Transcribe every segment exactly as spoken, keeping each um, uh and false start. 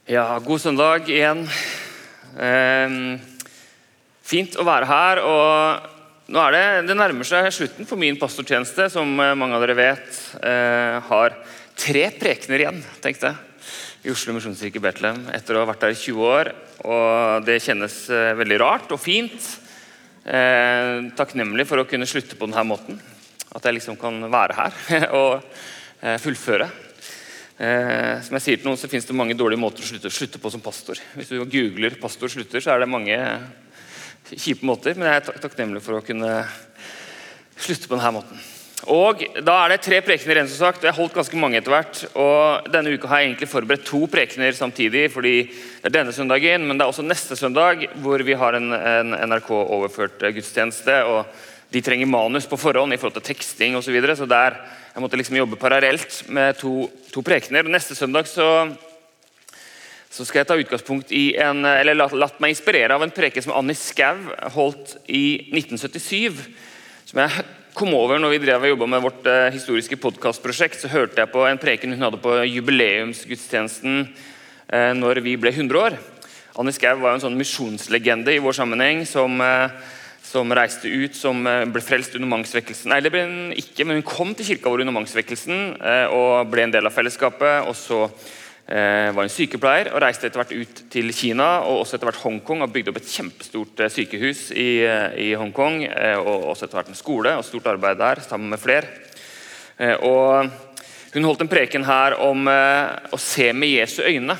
Ja, god søndag igjen. Eh, fint å være her, og nå er det, det nærmer seg slutten for min pastortjeneste, som mange av dere vet, eh, har tre prekener igjen, tenkte jeg, i Oslo Misjonskirke Bethlehem, etter å ha vært der i tjue år, og det kjennes eh, veldig rart og fint, eh, takknemlig for å kunne slutte på denne måten, at jeg liksom kan være her og eh, fullføre. Eh, som jeg sier til noen, så finnes det mange dårlige måter å slutte, slutte på som pastor. Hvis du googler pastor slutter, så er det mange kjipe måter, men jeg er tak takknemlig for å kunne slutte på denne måten. Og da er det tre prekener igjen, som sagt, og jeg har holdt ganske mange etter hvert, og denne uka har jeg egentlig forberedt to prekener samtidig, fordi det er denne søndagen, men det er også neste søndag, hvor vi har en, en N R K-overført gudstjeneste, og de trenger manus på forhånd i forhold til teksting og så videre, så der jeg måtte liksom jobbe parallelt med to, to prekener. Og neste søndag så, så skal jeg ta utgangspunkt i en, eller latt, latt meg inspirere av en preke som Annie Skau holdt i nitten syttisyv, som jeg kom over når vi drev og jobbet med vårt uh, historiske podcastprosjekt. Så hørte jeg på en preken hun hadde på jubileumsgudstjenesten uh, når vi ble hundre år. Annie Skau var jo en sånn misjonslegende i vår sammenheng som uh, som reiste ut, som ble frelst under mannsvekkelsen. Nei, det ble hun ikke, men hun kom til kirka vår under mannsvekkelsen eh, og ble en del av fellesskapet, og så eh, var hun sykepleier og reiste etter hvert ut til Kina, og også etter hvert Hongkong, og bygde opp et kjempestort eh, sykehus i, i Hongkong, eh, og også etter hvert en skole, og stort arbeid der, sammen med flere. Eh, og hun holdt en preken her om eh, å se med Jesu øyne,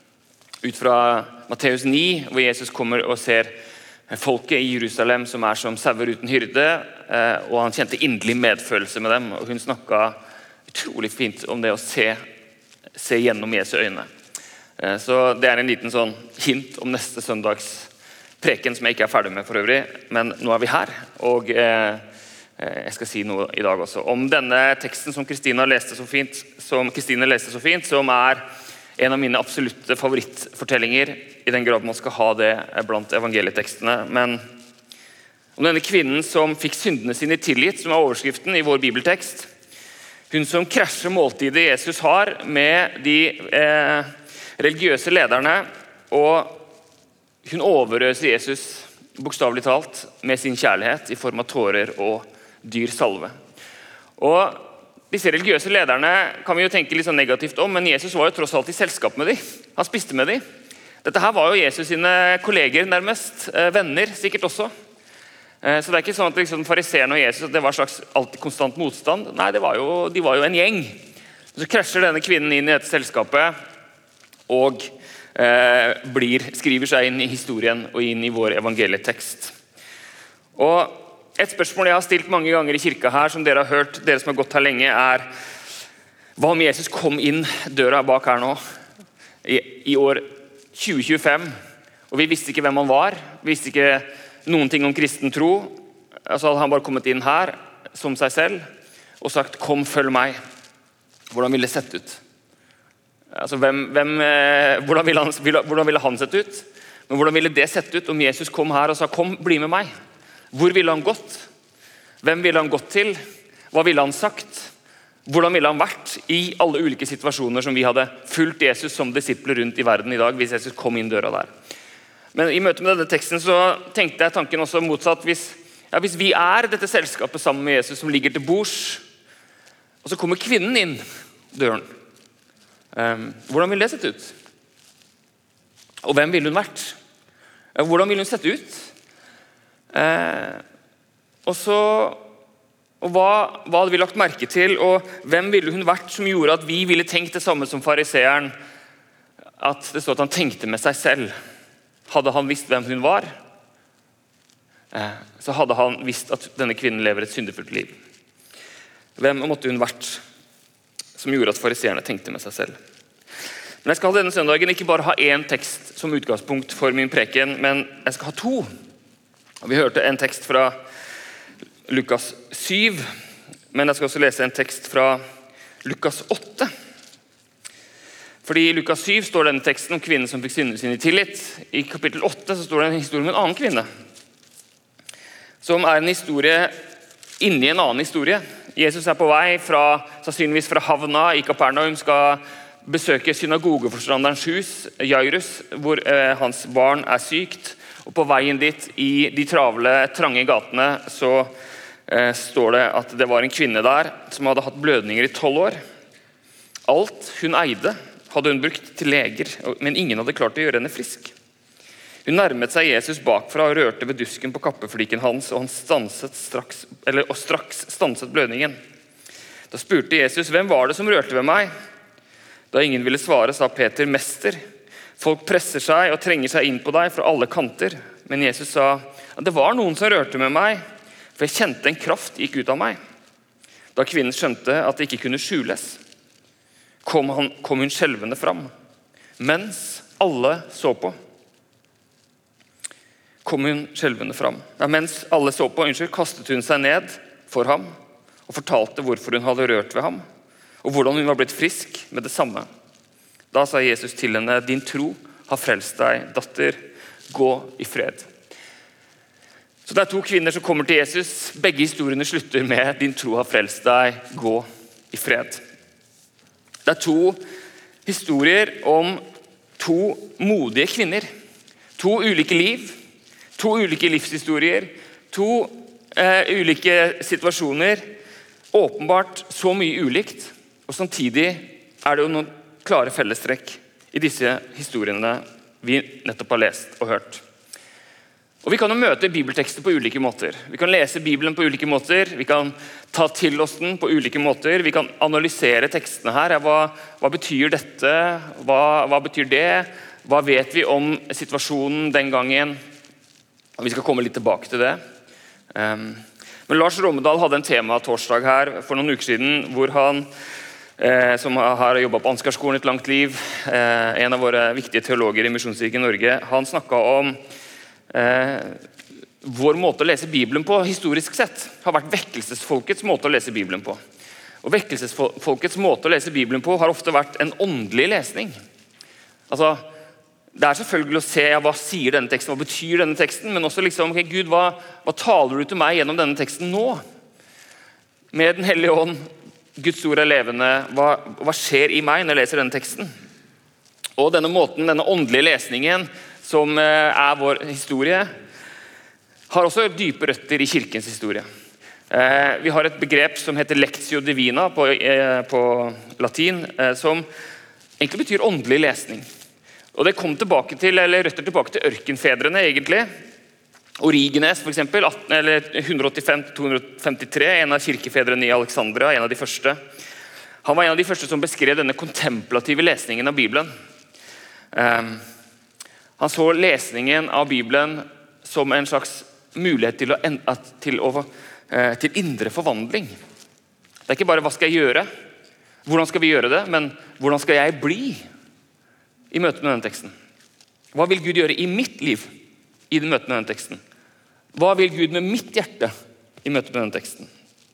ut fra Matteus ni, hvor Jesus kommer og ser folket i Jerusalem som er som sauer uten hyrde, og han kjente inderlig medfølelse med dem, og hun snakket utrolig fint om det å se, se gjennom Jesu øyne. Så det er en liten sånn hint om neste søndags preken som jeg ikke er ferdig med for øvrig, men nå er vi her, og jeg skal si noe i dag også om denne teksten som Kristina leste så fint, som Kristine leste så fint, som er en av mine absolutte favorittfortellinger, i den grad man skal ha det blant evangelietekstene. Men om denne kvinnen som fikk syndene sine tilgitt, som er overskriften i vår bibeltekst, hun som krasjer måltidet Jesus har med de eh, religiøse lederne, og hun overøser Jesus, bokstavelig talt, med sin kjærlighet i form av tårer og dyr salve. Og disse religiøse lederne kan vi jo tenke litt sånn negativt om, men Jesus var jo tross alt i selskap med dem. Han spiste med dem. Dette her var jo Jesus sine kolleger nærmest, venner sikkert også. Så det er ikke sånn at liksom, fariseerne og Jesus det var slags alltid konstant motstand. Nei, det var jo, de var jo en gjeng. Så krasjer denne kvinnen inn i dette selskapet, og eh, blir, skriver seg inn i historien og inn i vår evangelietekst. Og et spørsmål jeg har stilt mange ganger i kirka her, som dere har hørt, dere som har gått her lenge, er hva om Jesus kom inn døra bak her nå i, i år tjue tjuefem, og vi visste ikke hvem han var, vi visste ikke noen ting om kristen tro, altså hadde han bare kommet inn her som seg selv og sagt kom, følg meg. Hvordan ville det sett ut? Altså, hvem, hvem, hvordan, ville han, hvordan ville han sett ut? Men hvordan ville det sett ut om Jesus kom her og sa kom, bli med meg? Hvor ville han gått? Hvem ville han gått til? Hva ville han sagt? Hvordan ville han vært i alle ulike situasjoner som vi hadde fulgt Jesus som disipler rundt i verden i dag, hvis Jesus kom inn døra der? Men i møte med denne teksten så tenkte jeg tanken også motsatt. Hvis, ja, hvis vi er dette selskapet sammen med Jesus som ligger til bords, og så kommer kvinnen inn døren, um, hvordan ville det sett ut? Og hvem ville hun vært? Hvordan ville hun sett ut? Eh, og så og hva, hva hadde vi lagt merke til, og hvem ville hun vært som gjorde at vi ville tenkt det samme som fariseeren, at det står at han tenkte med seg selv. Hadde han visst hvem hun var, eh, så hadde han visst at denne kvinnen lever et syndefullt liv. Hvem måtte hun vært som gjorde at fariseerne tenkte med seg selv? Men jeg skal denne søndagen ikke bare ha en tekst som utgangspunkt for min preken, men jeg skal ha to. Vi hørte en tekst fra Lukas syv, men jeg skal også lese en tekst fra Lukas åtte. Fordi i Lukas syv står denne teksten om kvinnen som fikk syndene sine tilgitt. I kapittel åtte så står det en historie om en annen kvinne, som er en historie inni en annen historie. Jesus er på vei fra, sannsynligvis fra havna i Kapernaum, skal besøker synagogeforstanderens hus, Jairus, hvor eh, hans barn er sykt. Og på veien dit, i de travle, trange gatene, så eh, står det at det var en kvinne der som hadde hatt blødninger i tolv år. Alt hun eide hadde hun brukt til leger, men ingen hadde klart å gjøre henne frisk. Hun nærmet seg Jesus bakfra og rørte ved dusken på kappefliken hans, og han stanset straks, eller, og straks stanset blødningen. Da spurte Jesus, hvem var det som rørte ved meg? Da ingen ville svare, sa Peter, mester. Folk presser seg og trenger seg inn på deg fra alle kanter. Men Jesus sa, det var noen som rørte med meg, for jeg kjente en kraft gikk ut av meg. Da kvinnen skjønte at det ikke kunne skjules, kom, han, kom hun skjelvende fram, mens alle så på. Kom hun skjelvende fram. Ja, mens alle så på, unnskyld, kastet hun seg ned for ham og fortalte hvorfor hun hadde rørt ved ham, og hvordan hun var blitt frisk med det samme. Da sa Jesus til henne, din tro har frelst deg, datter, gå i fred. Så det er to kvinner som kommer til Jesus. Begge historiene slutter med, din tro har frelst deg, gå i fred. Det er to historier om to modige kvinner. To ulike liv. To ulike livshistorier, to eh, ulike situasjoner, åpenbart så mye ulikt, og samtidig er det jo noen klare fellestrekk i disse historiene vi nettopp har lest og hørt. Og vi kan jo møte bibeltekster på ulike måter. Vi kan lese Bibelen på ulike måter, vi kan ta til oss den på ulike måter, vi kan analysere tekstene her. Hva, hva betyr dette? Hva, hva betyr det? Hva vet vi om situasjonen den gangen? Vi skal komme litt tilbake til det. Um, men Lars Rommedal hadde en tema torsdag her for noen uker siden, hvor han, eh, som har jobbet på Ansgarskolen et langt liv, eh, en av våre viktige teologer i Misjonskirken i Norge, han snakket om eh, vår måte å lese Bibelen på, historisk sett, har vært vekkelsesfolkets måte å lese Bibelen på. Og vekkelsesfolkets måte å lese Bibelen på har ofte vært en åndelig lesning. Altså, det er selvfølgelig å se ja, hva sier denne teksten, hva betyr denne teksten, men også liksom, ok, Gud, hva, hva taler du til meg gjennom denne teksten nå? Med den hellige ånd, Guds ord er levende, hva, hva skjer i meg når jeg leser denne teksten? Og denne måten, denne åndelige lesningen, som eh, er vår historie, har også dype røtter i kirkens historie. Eh, vi har et begrep som heter lectio divina på, eh, på latin, eh, som egentlig betyr åndelig lesning. Og det kom tilbake til, eller røtter tilbake til ørkenfedrene egentlig. Origenes for eksempel, hundre åttifem til to hundre femtitre, en av kirkefedrene i Alexandria, en av de første. Han var en av de første som beskrev denne kontemplative lesningen av Bibelen. Um, han så lesningen av Bibelen som en slags mulighet til, å, til, å, uh, til indre forvandling. Det er ikke bare hva skal jeg gjøre, hvordan skal vi gjøre det, men hvordan skal jeg bli i møte med denne teksten? Hva vil Gud gjøre i mitt liv i møte med denne teksten? Hva vil Gud med mitt hjerte i møte med denne teksten?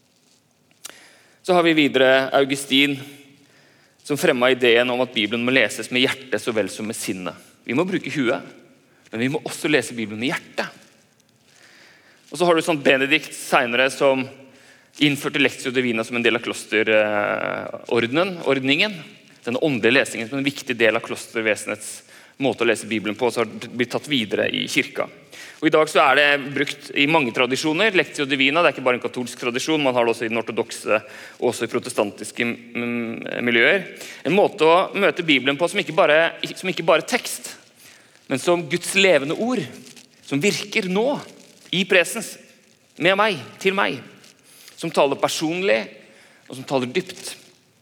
Så har vi videre Augustin, som fremmet ideen om at Bibelen må leses med hjertet så vel som med sinnet. Vi må bruke huet, men vi må også lese Bibelen med hjertet. Og så har du sånn Benedikt senere som innførte lectio divina som en del av klosterordningen, ordningen. Denne åndelige lesningen som en viktig del av klostervesenets måte å lese Bibelen på, så har det blitt tatt videre i kirka. Og I dag så er det brukt i mange tradisjoner, lectio divina, det er ikke bare en katolsk tradisjon, man har det også i den ortodokse, også i protestantiske miljøer. En måte å møte Bibelen på som ikke bare, som ikke bare tekst, men som Guds levende ord, som virker nå, i presens, med meg, til meg, som taler personlig, og som taler dypt.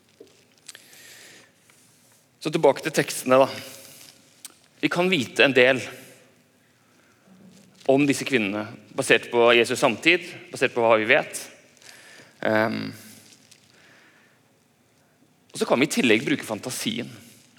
Så tilbake til tekstene da. Vi kan vite en del om disse kvinnene, basert på Jesus samtid, basert på hva vi vet. Um, og så kan vi i tillegg bruke fantasien.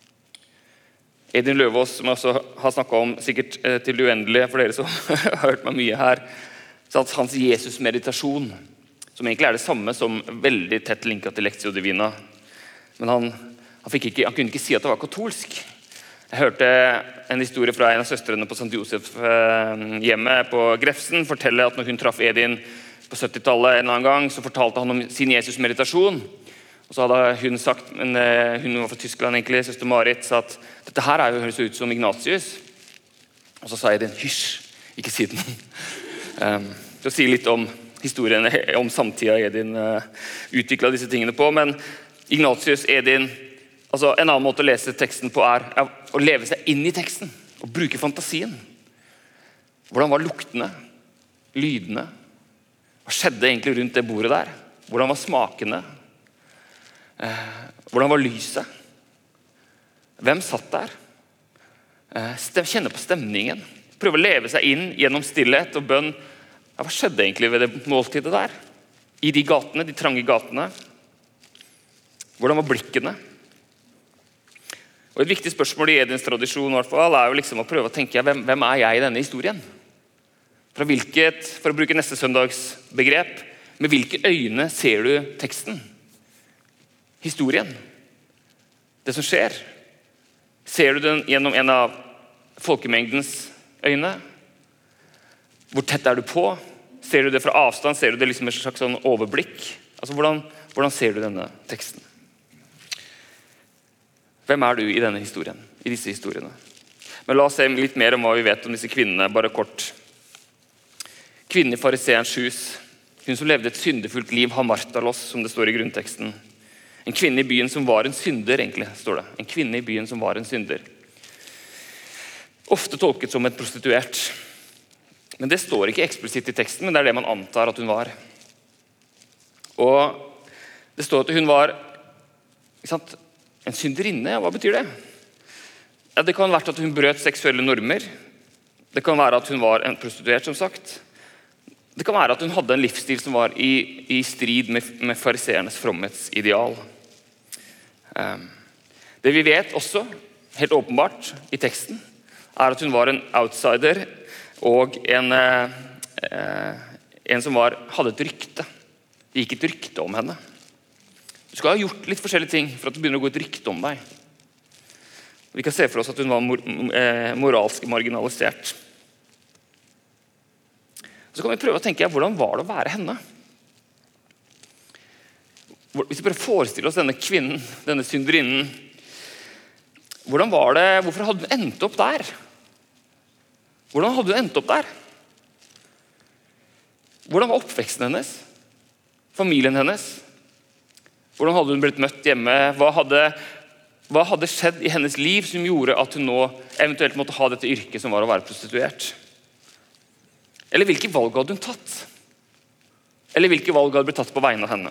Edin Løvaas, som jeg også har snakket om sikkert til det uendelige, for dere som har hørt meg mye her, så at hans Jesus-meditasjon, som egentlig er det samme som veldig tett linket til lectio divina, men han Han, fikk ikke, han kunne ikke si at det var katolsk. Jeg hørte en historie fra en av søstrene på Sankt Josef hjemme på Grefsen fortelle at når hun traff Edin på syttitallet en eller annen gang, så fortalte han om sin Jesus-meditasjon. Og så hadde hun sagt, men hun var fra Tyskland egentlig, søster Marit, sa at dette her er jo, høres ut som Ignatius. Og så sa Edin, hysj, ikke si den. um, til å si litt om historien, om samtida Edin uh, utviklet disse tingene på, men Ignatius, Edin, altså en annen måte å lese teksten på er, er å leve seg inn i teksten, og bruke fantasien. Hvordan var luktene, lydene? Hva skjedde egentlig rundt det bordet der? Hvordan var smakene? Eh, hvordan var lyset? Hvem satt der? Eh, stem, kjenne på stemningen. Prøve å leve seg inn gjennom stillhet og bønn. Ja, hva skjedde egentlig ved det måltidet der? I de gatene, de trange gatene. Hvordan var blikkene? Og et viktig spørsmål i Edins tradisjon i hvert fall, er jo liksom å prøve å tenke, hvem, hvem er jeg i denne historien? Fra hvilket, for å bruke neste søndags begrep, med hvilke øyne ser du teksten? Historien? Det som skjer? Ser du den gjennom en av folkemengdens øyne? Hvor tett er du på? Ser du det fra avstand? Ser du det liksom med et slags sånn overblikk? Altså, hvordan, hvordan ser du denne teksten? Hvem er du i denne historien? I disse historiene? Men la oss se litt mer om hva vi vet om disse kvinnene, bare kort. Kvinnen i fariseerens hus, hun som levde et syndefullt liv, har Martalos, som det står i grunnteksten. En kvinne i byen som var en synder, egentlig, står det. En kvinne i byen som var en synder. Ofte tolket som et prostituert. Men det står ikke eksplisitt i teksten, men det er det man antar at hun var. Og det står at hun var, ikke sant, en synderinne. Hva betyr det? Ja, det kan være at hun brøt seksuelle normer. Det kan være at hun var en prostituert, som sagt. Det kan være at hun hadde en livsstil som var i, i strid med, med fariseernes fromhetsideal. Um, det vi vet også, helt åpenbart i teksten, er at hun var en outsider og en, eh, en som var, hadde et rykte. Det gikk et rykte om henne. Du skal ha gjort litt forskjellige ting for at det begynner å gå et rykte om deg. Vi kan se for oss at hun var mor, eh, moralsk marginalisert. Så kan vi prøve å tenke, hvordan var det å være henne? Hvis vi bare forestiller oss denne kvinnen, denne synderinnen, hvordan var det, hvorfor hadde hun endt opp der? Hvordan hadde hun endt opp der? Hvordan var oppveksten hennes? Familien hennes? Hvordan hadde hun blitt møtt hjemme? Hva hadde, hva hadde skjedd i hennes liv som gjorde at hun nå eventuelt måtte ha dette yrket som var å være prostituert? Eller hvilke valg hadde hun tatt? Eller hvilke valg hadde blitt tatt på vegne av henne?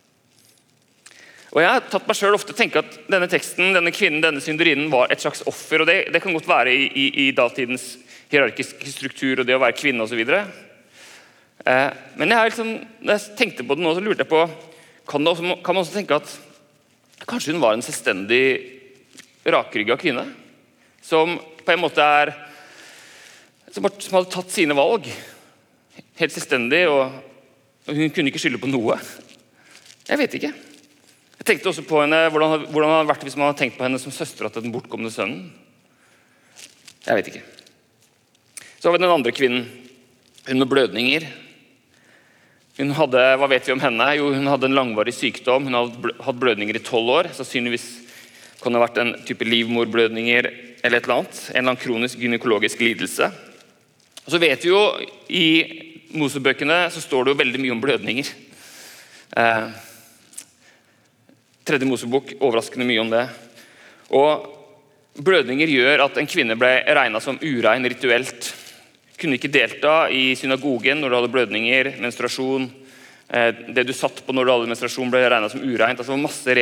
Og jeg har tatt meg selv ofte å tenke at denne teksten, denne kvinnen, denne synderinnen var et slags offer, og det, det kan godt være i, i, i datidens hierarkiske struktur og det å være kvinne og så videre. Eh, men jeg har liksom, når jeg tenkte på det nå, så lurte jeg på, kan, det også, kan man også tenke at kanskje hun var en selvstendig rakrygget kvinne, som på en måte er, som hadde tatt sine valg, helt selvstendig, og hun kunne ikke skylde på noe. Jeg vet ikke. Jeg tenkte også på henne, hvordan, hvordan det hadde vært hvis man hadde tenkt på henne som søster til den bortkomne sønnen. Jeg vet ikke. Så har vi den andre kvinnen, hun med blødninger. Hun hadde, hva vet vi om henne? Jo, hun hadde en langvarig sykdom, hun hadde hatt blødninger i tolv år, sannsynligvis kan det ha vært en type livmorblødninger eller et eller annet, en eller annen kronisk gynekologisk lidelse. Og så vet vi jo, i Mosebøkene så står det jo veldig mye om blødninger. Eh, tredje Mosebok, overraskende mye om det. Og blødninger gjør at en kvinne ble regnet som urein rituelt. Kunne ikke delta i synagogen når du hadde blødninger, menstruasjon. Eh, det du satt på når du hadde menstruasjon ble regnet som ureint. Altså masse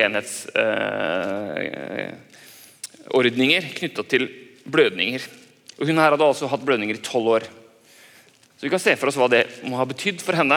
renhetsordninger eh, knyttet til blødninger. Og hun her hadde altså hatt blødninger i tolv år. Så vi kan se for oss hva det må ha betydd for henne.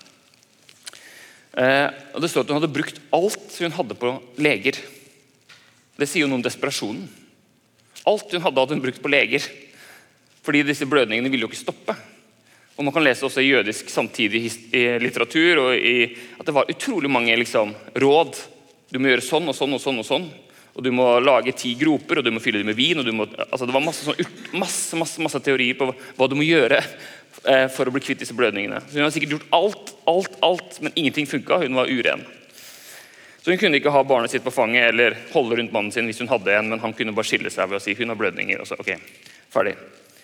Eh, og det står at hun hadde brukt alt hun hadde på leger. Det sier jo noe om desperasjonen. Alt hun hadde hadde hun brukt på leger. Fordi disse blødningene ville jo ikke stoppe. Og man kan lese også i jødisk samtidig i litteratur og i, at det var utrolig mange liksom, råd. Du må gjøre sånn og sånn og sånn og sånn. Og du må lage ti groper, og du må fylle dem med vin. Og du må, altså det var masse, sånn, masse, masse, masse teorier på hva du må gjøre eh, for å bli kvitt disse blødningene. Så hun har sikkert gjort alt, alt, alt, men ingenting funket. Hun var uren. Så hun kunne ikke ha barnet sitt på fanget eller holde rundt mannen sin hvis hun hadde en, men han kunne bare skille seg ved å si hun har blødninger. Og så, ok, ferdig.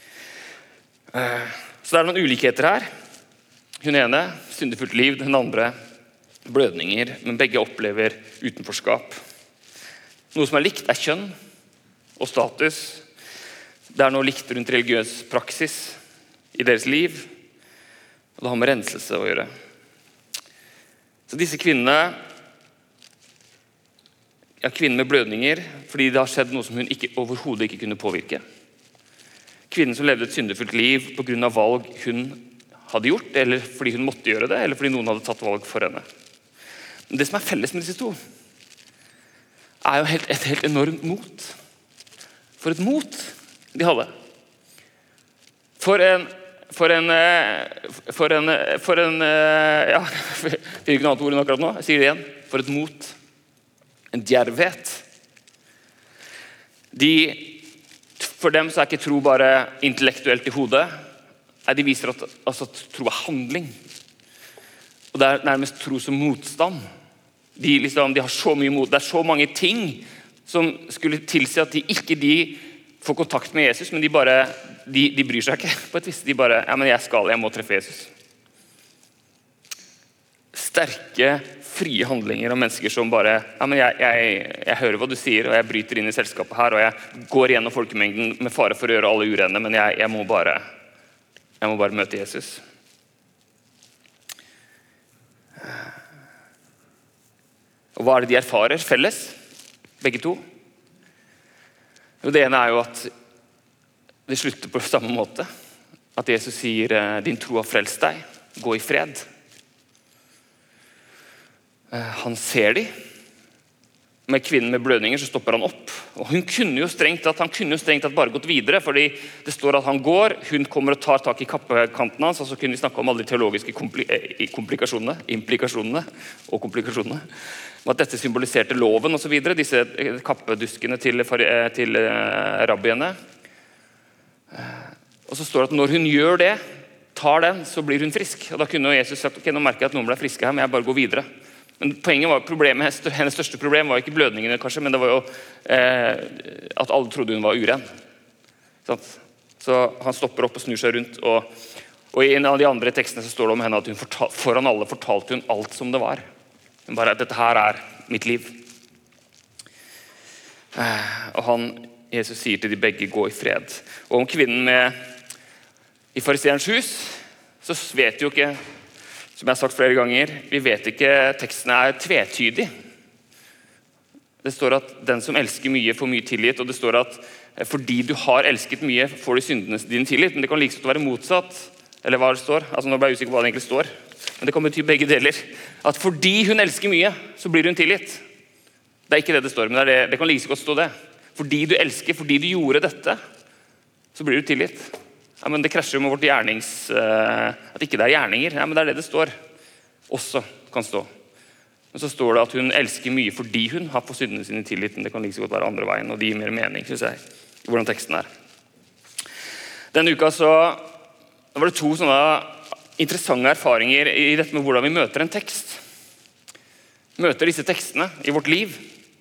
Så det er noen ulikheter her. Hun ene, syndefullt liv, den andre, blødninger, men begge opplever utenforskap. Noe som er likt er kjønn og status. Det er noe likt rundt religiøs praksis i deres liv, og det har med renselse å gjøre. Så disse kvinnene, ja, kvinnen med blødninger, fordi det har skjedd noe som hun ikke, overhodet ikke kunne påvirke. Kvinnen som levde et syndefullt liv på grunn av valg hun hadde gjort, eller fordi hun måtte gjøre det, eller fordi noen hadde tatt valg for henne. Men det som er felles med disse to, er jo helt, et helt enormt mot. For et mot de hadde. For en, for en, for en, for en, ja, jeg finner ikke noe annet ord enn akkurat nå, jeg sier det igjen, for et mot. En djervhet. De, for dem så er ikke tro bare intellektuelt i hodet. Nei, de viser at, altså, at tro er handling. Og det er nærmest tro som motstand. De, liksom, de har så mye mot. Det er så mange ting som skulle tilsi at de ikke de får kontakt med Jesus, men de bare, de, de bryr seg ikke på et vis. De bare, ja, men jeg skal, jeg må treffe Jesus. Sterke, frie handlinger av mennesker som bare, ja, men jeg, jeg, jeg hører hva du sier, og jeg bryter inn i selskapet her, og jeg går gjennom folkemengden med fare for å gjøre alle urene, men jeg, jeg, må bare, jeg må bare møte Jesus. Og hva er det de erfarer felles? Begge to? Jo, det ene er jo at det slutter på samme måte. At Jesus sier, din tro har frelst deg, gå i fred. Han ser de. Med kvinnen med blødninger så stopper han opp. Og hun kunne jo strengt at han kunne jo strengt at bare gått videre, fordi det står at han går, hun kommer og tar tak i kappekanten hans, og så kunne vi snakke om alle de teologiske komplikasjonene, implikasjonene og komplikasjonene. Og at dette symboliserte loven og så videre, disse kappeduskene til, til rabbiene. Og så står det at når hun gjør det, tar den, så blir hun frisk. Og da kunne Jesus sagt, ok, nå merker jeg at noen ble friske her, men jeg bare går videre. Men poenget var, problemet, hennes største problem var ikke blødningene kanskje, men det var jo eh, at alle trodde hun var uren. Sånn? Så han stopper opp og snur seg rundt, og, og i en av de andre tekstene så står det om henne at hun fortal, foran alle fortalte hun alt som det var. Hun bare, dette her er mitt liv. Eh, og han, Jesus sier til de begge, gå i fred. Og om kvinnen med, i fariseerens hus, så vet jo ikke, som jeg har sagt flere ganger, vi vet ikke, teksten er tvetydig. Det står at den som elsker mye får mye tilgitt, og det står at fordi du har elsket mye, får du syndene dine tilgitt, men det kan like så være motsatt, eller hva det står, altså nå ble jeg usikker på hva det egentlig står, men det kan bety begge deler, at fordi hun elsker mye, så blir hun tilgitt. Det er ikke det det står, men det, er det, det kan like så godt stå det. Fordi du elsker, fordi du gjorde dette, så blir du tilgitt. Ja, men det krasjer jo med vårt gjernings, uh, at ikke det er gjerninger. Ja, men det er det det står. Også kan stå. Men så står det at hun elsker mye fordi hun har på syndene sine tilgitt. Det kan like så godt være andre veien, og det gir mer mening, synes jeg, i hvordan teksten er. Denne uka så var det to sånne interessante erfaringer i dette med hvordan vi møter en tekst. Møter disse tekstene i vårt liv.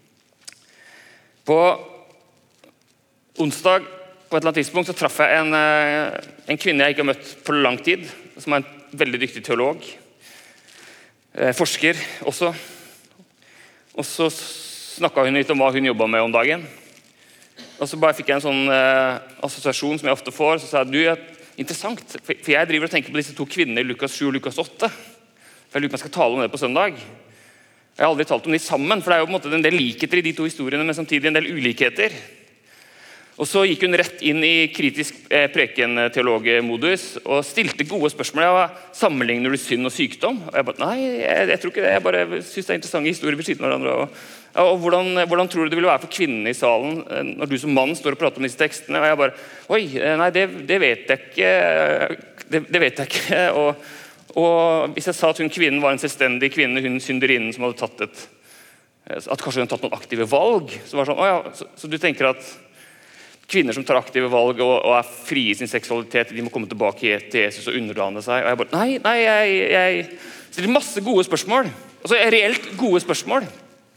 På onsdag på et eller annet tidspunkt så traff jeg en, en kvinne jeg ikke har møtt på lang tid, som er en veldig dyktig teolog, forsker også. Og så snakket hun litt om hva hun jobbet med om dagen. Og så bare fikk jeg en sånn eh, assosiasjon som jeg ofte får, så sa jeg, du, er interessant, for jeg driver og tenker på disse to kvinnene i Lukas sju og Lukas åtte. For jeg lurer på om jeg skal tale om det på søndag. Jeg har aldri talt om de sammen, for det er jo på en måte en del likheter i de to historiene, men samtidig en del ulikheter. Og så gikk hun rett inn i kritisk eh, preken-teologmodus og stilte gode spørsmål. Jeg var, sammenligner du synd og sykdom? Og jeg bare, nei, jeg, jeg tror ikke det. Jeg bare synes det er interessante historier ved siden av hverandre. Og, og hvordan, hvordan tror du det ville være for kvinnene i salen når du som mann står og prater om disse tekstene? Og jeg bare, oi, nei, det, det vet jeg ikke. Det, det vet jeg ikke. Og, og hvis jeg sa at hun kvinnen var en selvstendig kvinne, hun synderinnen som hadde tatt et, at kanskje hun hadde tatt noen aktive valg, så var det sånn, å ja, så, så du tenker at kvinner som tar aktive valg og, og er frie i sin seksualitet, de må komme tilbake til Jesus og underdane seg. Og jeg bare, nei, nei, jeg, jeg stiller masse gode spørsmål. Altså reelt gode spørsmål.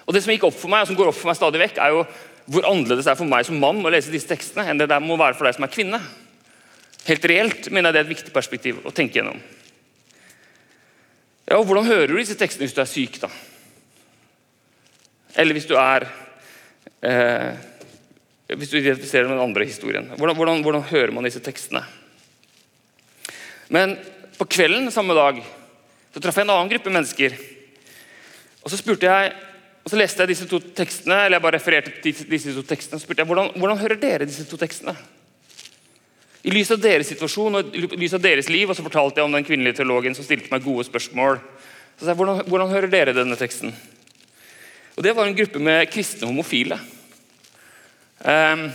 Og det som gikk opp for meg, og som går opp for meg stadig vekk, er jo hvor annerledes det er for meg som mann å lese disse tekstene, enn det der må være for deg som er kvinne. Helt reelt mener jeg det er et viktig perspektiv å tenke gjennom. Ja, og hvordan hører du disse tekstene hvis du er syk da? Eller hvis du er, eh, hvis du identifiserer med den andre historien. Hvordan, hvordan, hvordan hører man disse tekstene? Men på kvelden samme dag, så traff jeg en annen gruppe mennesker. Og så spurte jeg, og så leste jeg disse to tekstene, eller jeg bare refererte til disse to tekstene, og spurte jeg, hvordan, hvordan hører dere disse to tekstene? I lys av deres situasjon, og i lys av deres liv, og så fortalte jeg om den kvinnelige teologen som stilte meg gode spørsmål. Så sa jeg, hvordan, hvordan hører dere denne teksten? Og det var en gruppe med kristne homofile. Um,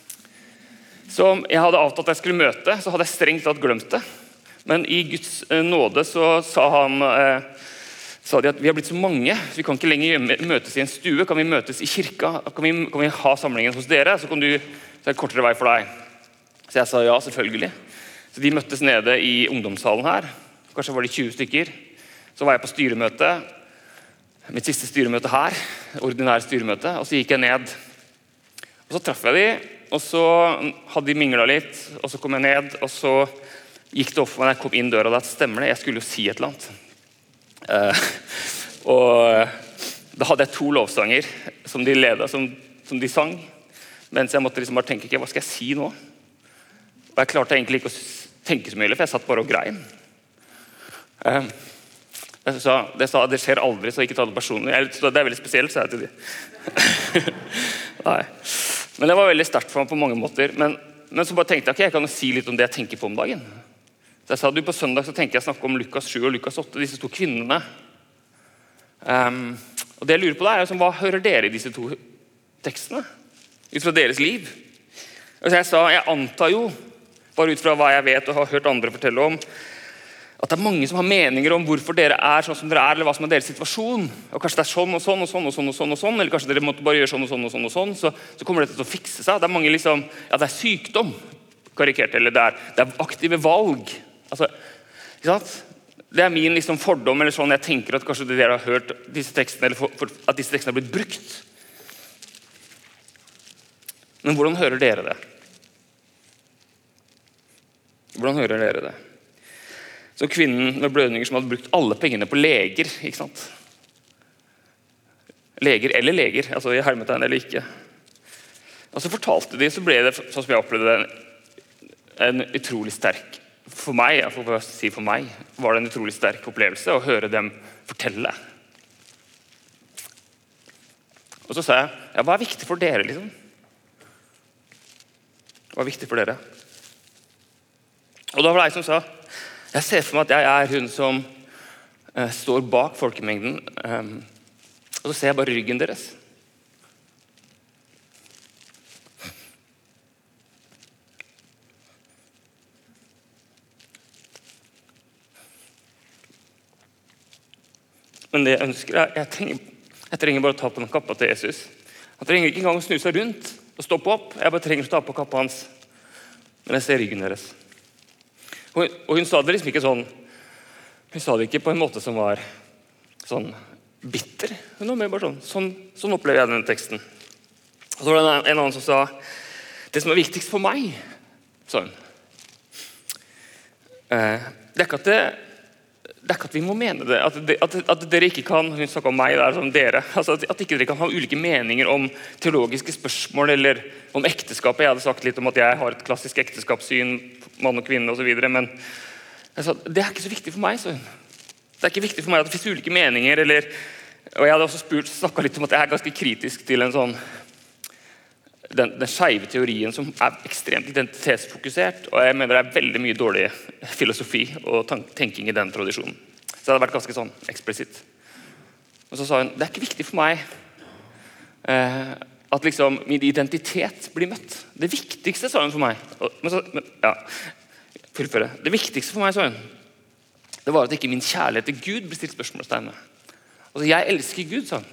som jeg hadde avtalt at jeg skulle møte, så hadde jeg strengt tatt glemt det. Men i Guds nåde så sa han... Uh, sa de at vi har blitt så mange, så vi kan ikke lenger møtes i en stue, kan vi møtes i kirka, kan vi, kan vi ha samlingen hos dere, så kan du, så er det kortere vei for deg. Så jeg sa ja, selvfølgelig. Så de møttes nede i ungdomssalen her, kanskje var det tjue stykker. Så var jeg på styremøte, mitt siste styremøte her, ordinære styremøte, og så gikk jeg ned. Og så traff jeg de, og så hadde de minglet litt, og så kom jeg ned, og så gikk det opp for meg når jeg kom inn døra, at stemmer det, jeg skulle jo si et eller annet. Uh, og da hadde jeg to lovsanger som de ledet, som, som de sang, mens jeg måtte liksom bare tenke, okay, hva skal jeg si nå? Og jeg klarte egentlig ikke å tenke så mye, for jeg satt bare og grein. Uh, jeg sa, det sa, det skjer aldri, så ikke ta det personlig. Jeg, det er veldig spesielt, sa jeg til de. Nei. Men det var veldig sterkt for meg på mange måter, men, men så bare tenkte jeg, ok, jeg kan jo si litt om det jeg tenker på om dagen. Så jeg sa, du på søndag så tenker jeg snakke om Lukas sju og Lukas åtte, disse to kvinnene. Um, og det jeg lurer på da er, hva hører dere i disse to tekstene? Ut fra deres liv? Og så jeg sa, jeg antar jo, bare ut fra hva jeg vet og har hørt andre fortelle om, at det er mange som har meninger om hvorfor dere er sånn som dere er, eller hva som er deres situasjon. Og kanskje det er sånn og sånn og sånn og sånn og sånn, og sånn eller kanskje dere måtte bare gjøre sånn og sånn og sånn, og sånn så, så kommer dette til å fikse seg. Det er mange liksom, ja det er sykdom, karikert, eller det er, det er aktive valg. Altså, ikke sant? Det er min liksom fordom, eller sånn jeg tenker at kanskje dere har hørt disse tekstene, eller for, for, at disse tekstene har blitt brukt. Men hvordan hører dere det? Hvordan hører dere det? Så kvinnen med blødninger som hadde brukt alle pengene på leger, ikke sant? Leger eller leger, altså i hermetegn eller ikke. Og så fortalte de, så ble det, sånn som jeg opplevde det, en utrolig sterk for meg, jeg får bare si for meg, var det en utrolig sterk opplevelse å høre dem fortelle. Og så sa jeg, ja, hva er viktig for dere liksom? Hva er viktig for dere? Og da var det jeg som sa, jeg ser for meg at jeg er hun som eh, står bak folkemengden, eh, og så ser jeg bare ryggen deres. Men det jeg ønsker er, jeg trenger, jeg trenger bare å ta på den kappa til Jesus. Han trenger ikke engang å snu seg rundt og stoppe opp. Jeg bare trenger å ta på kappa hans. Men jeg ser ryggen deres. Og, og hun sa det liksom ikke sånn, hun sa det ikke på en måte som var sånn bitter. Hun var mer bare sånn, sånn, sånn opplever jeg denne teksten. Og så var det en, en annen som sa, det som er viktigst for meg, sa hun. Eh, det er ikke at det, Det er ikke at vi må mene det, at, det, at, at dere ikke kan, hun snakket om meg der som dere, altså at, at ikke dere kan ha ulike meninger om teologiske spørsmål eller om ekteskapet. Jeg hadde sagt litt om at jeg har et klassisk ekteskapssyn, mann og kvinne og så videre, men jeg sa, det er ikke så viktig for meg, sa hun. Det er ikke viktig for meg at det finnes ulike meninger, eller, og jeg hadde også spurt, snakket litt om at jeg er ganske kritisk til en sånn, den, den skeive teorien som er ekstremt identitetsfokusert, og jeg mener det er veldig mye dårlig filosofi og tenking i den tradisjonen. Så det hadde vært ganske sånn eksplisitt. Og så sa hun, det er ikke viktig for meg eh, at liksom min identitet blir møtt. Det viktigste, sa hun for meg, men så, men, ja, fullføre. Det viktigste for meg, sa hun, det var at ikke min kjærlighet til Gud ble stilt spørsmålstegn med. Altså, jeg elsker Gud, sa hun.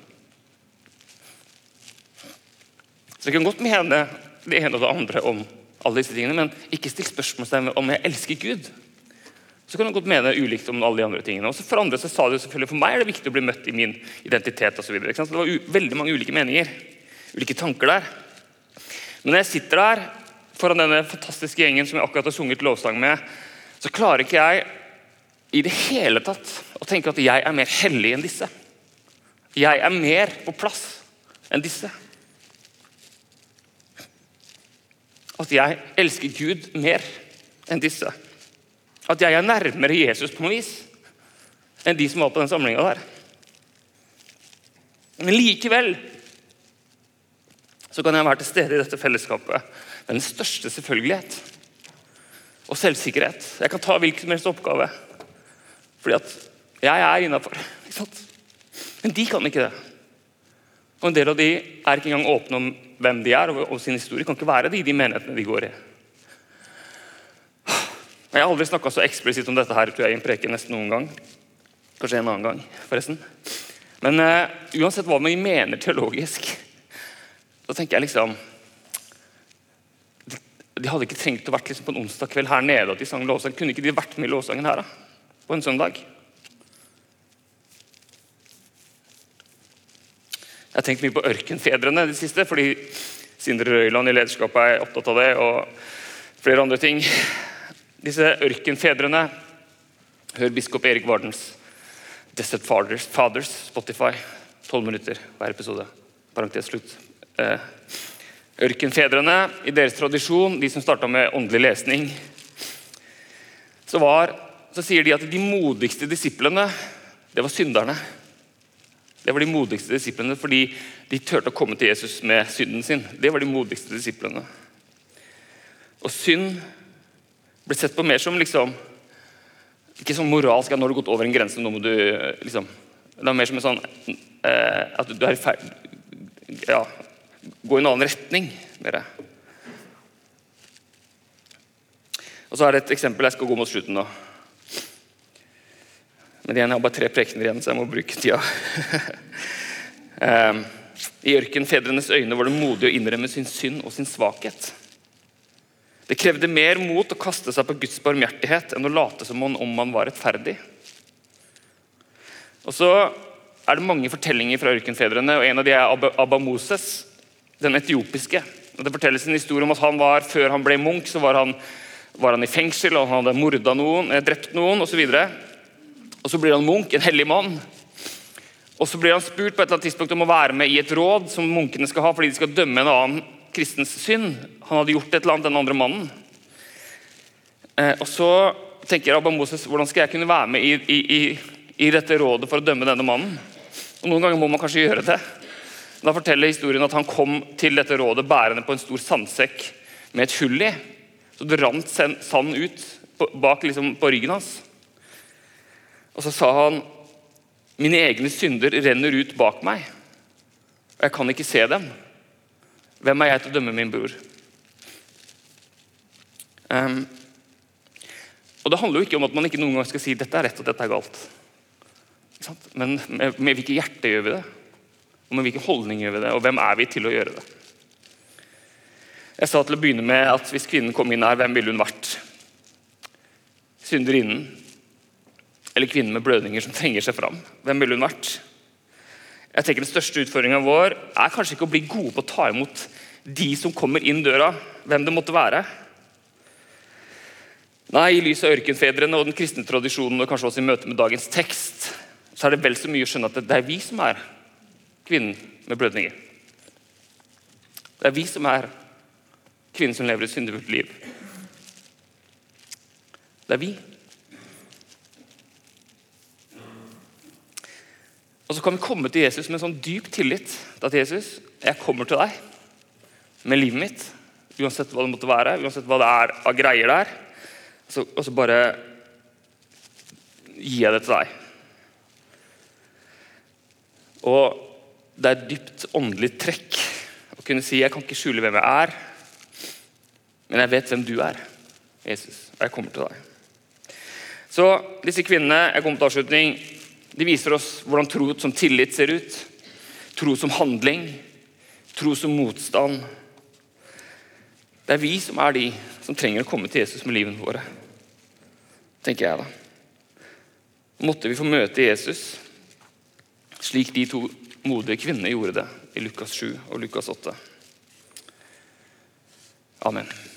Så jeg kan godt mene det ene og det andre om alle disse tingene, men ikke still spørsmålstegn om jeg elsker Gud. Så kan du godt mene ulikt om alle de andre tingene. Og så for andre så sa det jo selvfølgelig, for meg er det viktig å bli møtt i min identitet og så videre. Ikke sant? Så det var u veldig mange ulike meninger, ulike tanker der. Men når jeg sitter der foran denne fantastiske gjengen som jeg akkurat har sunget lovsang med, så klarer ikke jeg i det hele tatt å tenke at jeg er mer hellig enn disse. Jeg er mer på plass enn disse. At jeg elsker Gud mer enn disse. At jeg er nærmere Jesus på noe vis enn de som var på den samlingen der. Men likevel så kan jeg være til stede i dette fellesskapet med den største selvfølgelighet og selvsikkerhet. Jeg kan ta hvilken som helst oppgave fordi at jeg er innenfor. Ikke sant? Men de kan ikke det. Og en del av de er ikke engang åpne om hvem de er og sin historie. Kan ikke være det i de menighetene de går i. Jeg har aldri snakket så eksplisitt om dette her, tror jeg, i en preken nesten noen gang. Kanskje en annen gang, forresten. Men uh, uansett hva man mener teologisk, så tenker jeg liksom, de, de hadde ikke trengt å vært liksom, på en onsdag kveld her nede, at de sang lovsang. Kunne ikke de vært med i lovsangen her da, på en søndag? Jeg har tenkt mye på ørkenfedrene det siste, fordi Sindre Røyland i lederskapet er opptatt av det, og flere andre ting. Disse ørkenfedrene, hør biskop Erik Vardens Desert Fathers, Fathers Spotify, tolv minutter hver episode, parentes slutt. Eh, ørkenfedrene, i deres tradisjon, de som startet med åndelig lesning, så, var, så sier de at de modigste disiplene, det var synderne. Det var de modigste disiplene, fordi de tørte å komme til Jesus med synden sin. Det var de modigste disiplene. Og synd ble sett på mer som liksom, ikke sånn moralsk, at når du har gått over en grense, nå må du liksom, det er mer som en sånn, eh, at du er i ferd, ja, gå i en annen retning med det. Og så er det et eksempel, jeg skal gå mot slutten nå. Men igjen, jeg har bare tre prekener igjen, så jeg må bruke tida. eh, I ørkenfedrenes øyne var det modig å innrømme sin synd og sin svakhet. Det krevde mer mot å kaste seg på Guds barmhjertighet enn å late som om man var rettferdig. Og så er det mange fortellinger fra ørkenfedrene, og en av de er Abba, Abba Moses, den etiopiske. Og det fortelles en historie om at han var, før han ble munk, så var han, var han i fengsel, og han hadde mordet noen, drept noen, og så videre. Og så blir han munk, en hellig mann. Og så blir han spurt på et eller annet tidspunkt om å være med i et råd som munkene skal ha, fordi de skal dømme en annen kristens synd. Han hadde gjort et eller annet den andre mannen. Eh, og så tenker Abba Moses, hvordan skal jeg kunne være med i, i, i, i dette rådet for å dømme denne mannen? Og noen ganger må man kanskje gjøre det. Da forteller historien at han kom til dette rådet bærende på en stor sandsekk med et hull i. Så det rant sand ut på, bak liksom, på ryggen hans. Og så sa han, mine egne synder renner ut bak meg, og jeg kan ikke se dem. Hvem er jeg til å dømme min bror? Um, og det handler jo ikke om at man ikke noen gang skal si dette er rett og dette er galt. Men med, med hvilke hjerte gjør vi det? Og med hvilken holdning gjør vi det? Og hvem er vi til å gjøre det? Jeg sa til å begynne med at hvis kvinnen kom inn her, hvem ville hun vært? Synderinnen? Eller kvinnen med blødninger som trenger seg fram? Hvem ville hun vært? Jeg tenker Den største utfordringen vår er kanskje ikke å bli gode på å ta imot de som kommer inn døra, hvem det måtte være. Nei, i lys av ørkenfedrene og den kristne tradisjonen, og kanskje også i møte med dagens tekst, så er det vel så mye å skjønne at det er vi som er kvinnen med blødninger. Det er vi som er kvinnen som lever et syndefullt liv. Det er vi. Og så kan vi komme til Jesus med en sånn dyp tillit til Jesus, jeg kommer til deg med livet mitt, uansett hva det måtte være, uansett hva det er av greier der, så, og så bare gir jeg det til deg. Og det er et dypt åndelig trekk å kunne si, jeg kan ikke skjule hvem jeg er, men jeg vet hvem du er, Jesus, og jeg kommer til deg. Så disse kvinnene, jeg kommer til avslutning, de viser oss hvordan tro som tillit ser ut, tro som handling, tro som motstand. Det er vi som er de som trenger å komme til Jesus med livet våre, tenker jeg da. Måtte vi få møte Jesus, slik de to modige kvinnene gjorde det i Lukas sju og Lukas åtte. Amen.